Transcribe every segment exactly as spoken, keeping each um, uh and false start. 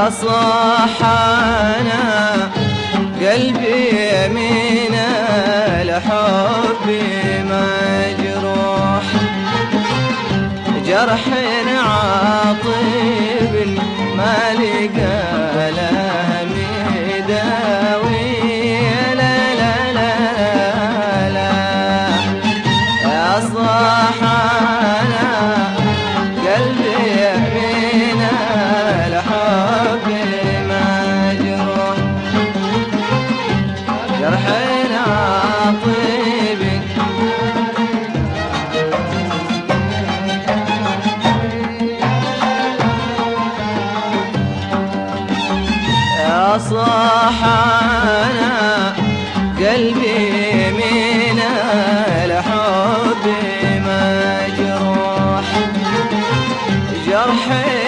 صاحنا قلبي من الحب مجروح، جرح عاطب ما لقى له مداوي. لا لا لا لا يا صاحنا قلبي من الحب مجروح، جرح عاطب يا صاحنا قلبي من الحب مجروح، جرح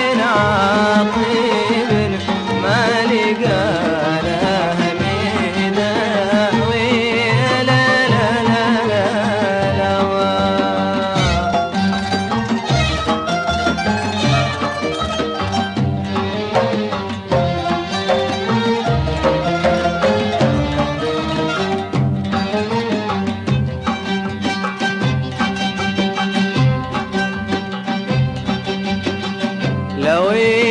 عاطب ما لقى له مداوي. لا لا لا لا لا لو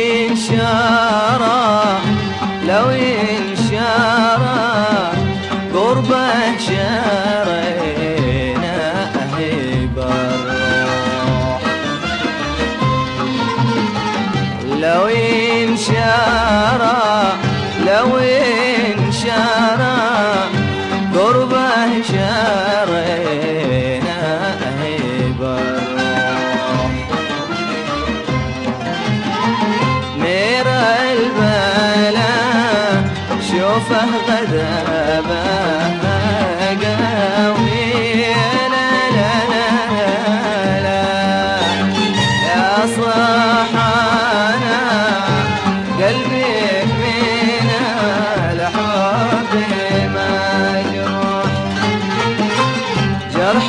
ينشرى لو ينشرى قربه شرينا هيب الروح، لو ينشرى لو ينشرى قربه شرينا هيب الروح، مير البلا شوفه غذابه قوي. لا لا لا لا يا صاحنا قلبي من الحب مجروح، جرح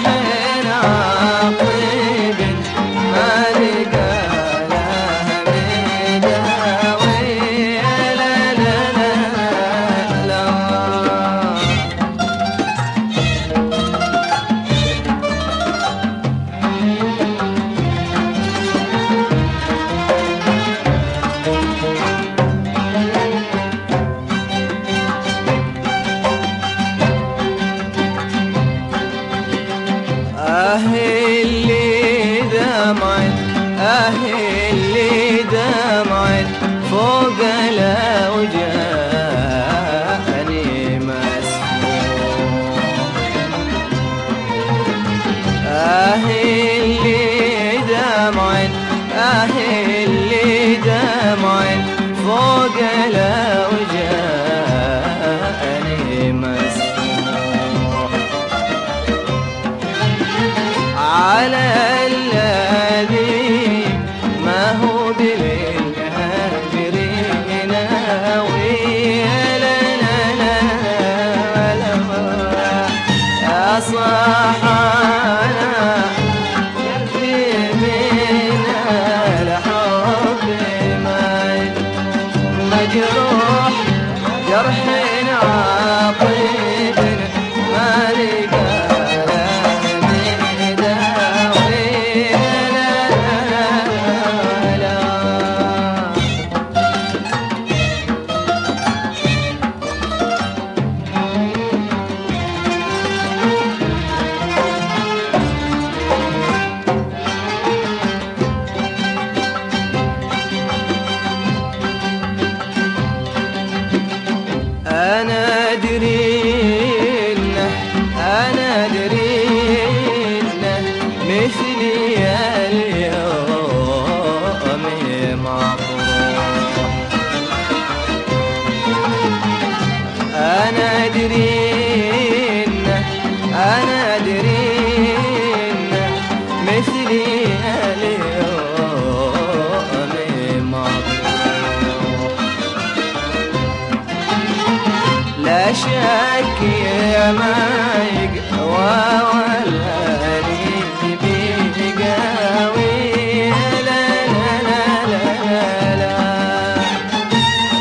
عاطب ما لقى له مداوي. لا لا لا لا أهلي دمعت أهلي دمعت فوق الأوجاني مسموح، أهلي دمعت أهلي دمعت فوق الأوجاني مسموح، على الذي ما هو بالهاجرين ناوي. لا لا لا لا يا صاحنا قلبي من الحب مجروح، جرح عاطب ما لقى أنا درينا أنا درينا مثلي اليوم مطروح، أنا درينا أنا درينا مثلي اليوم مطروح، لا شك يا ما يقوى ولا بيقاوي. لا لا لا لا لا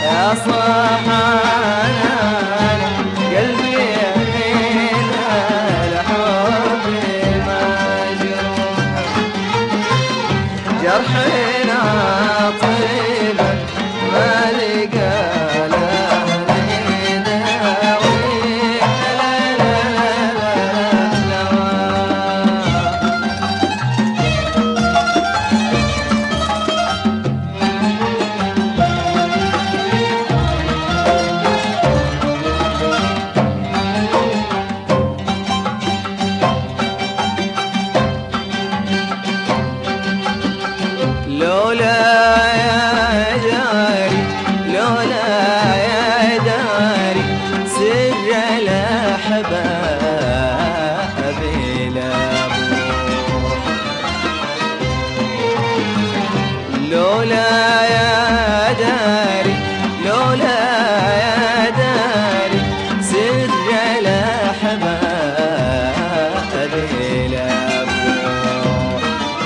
يا داري لولا يا داري سر الأحباب لابوح لولا يا داري لولا يا داري سر الأحباب لابوح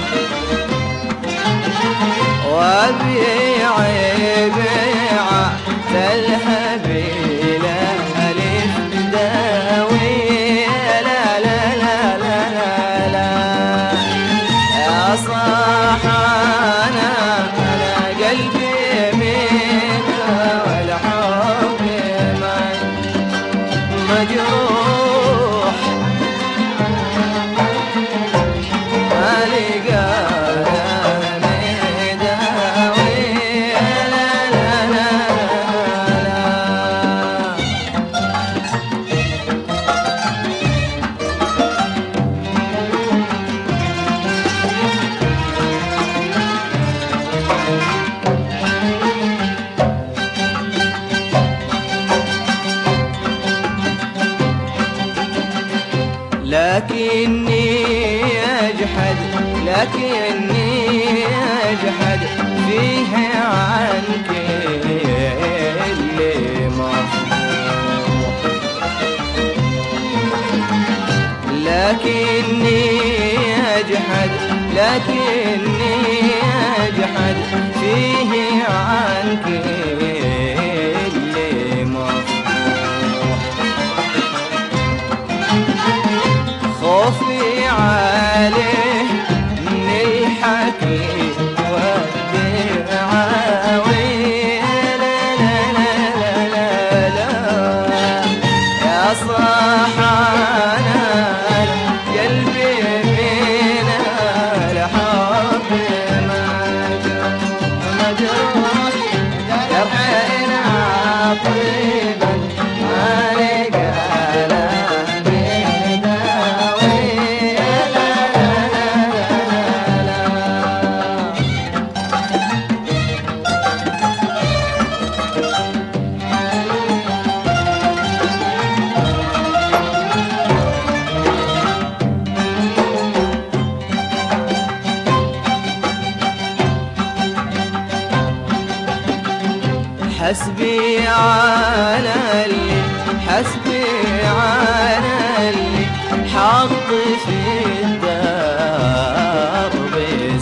وابيع بيعة الهبيل ألف داوي لا لا لا لا لا لا يا صاح أنا أنا قلبي منها والحب مجروح ما لقى لكني أجحد لكني أجحد فيه عنك اللي مفروح لكني أجحد لكني أجحد فيه عنك اللي مفروح خوفي عليه من الحكي والدعاوي لا لا لا لا لا لا يا صاح أنا قلبي من الحب مجروح جرحنا طيبا ما لقى حسبي على اللي حسبي على اللي حط في الدرب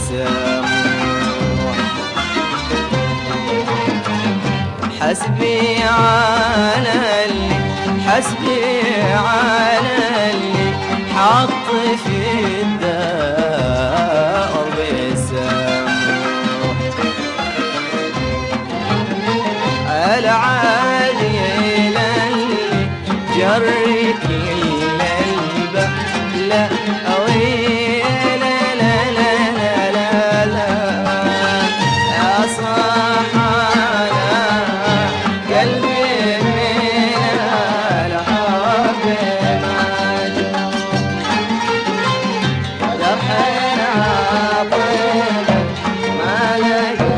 سموح حسبي على اللي حسبي على اللي حط في الدرب سموح العالي للي جرك الليبة لا أوي لا لا لا لا لا لا يا صاح أنا قلبي من الحب مجروح جرحنا طيب ما لقى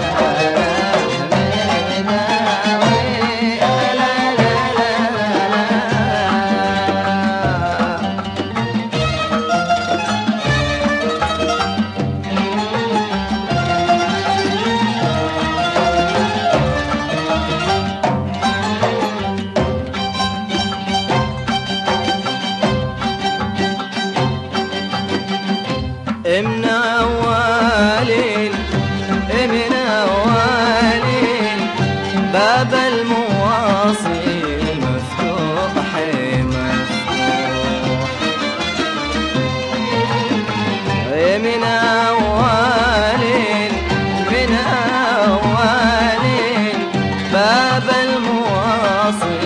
من أولين من أولين باب المواصل مفتوح مفتوح من أولين من أولين باب المواصل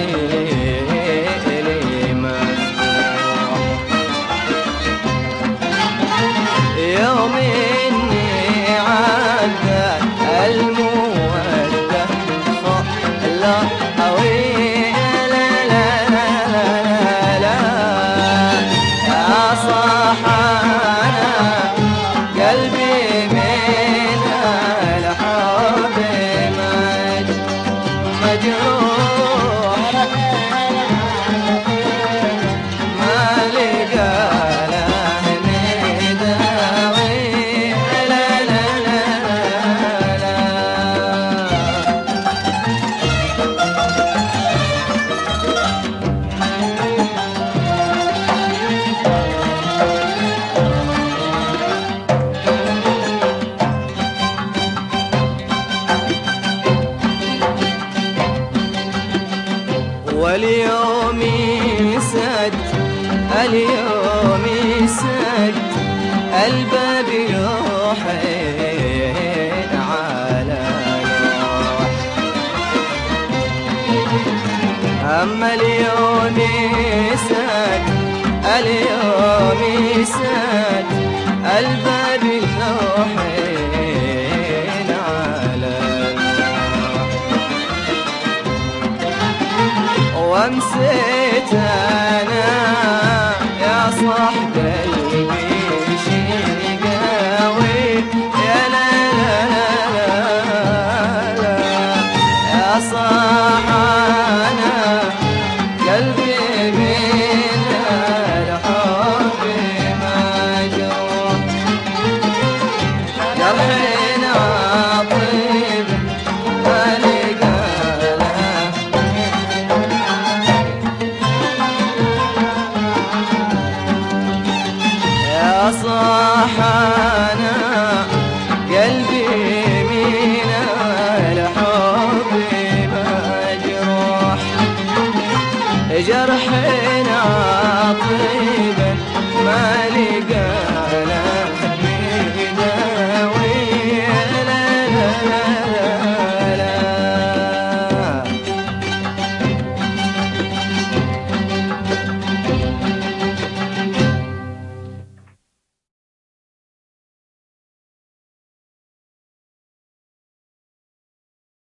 يوم إني عدى المودة لا أوي لا لا لا لا لا يا صاح أنا قلبي من الحب اليوم يسد اليوم يسد الباب يوحين على لوح. أما اليوم يسد اليوم يسد الباب يوحين على لوح. وامسيت أنا يا صاحب قلبي شقاوي يا لا لا لا لا يا صاح أنا قلبي من الحب مجروح. جرحنا طيب صاح أنا قلبي من الحب مجروح. جرحي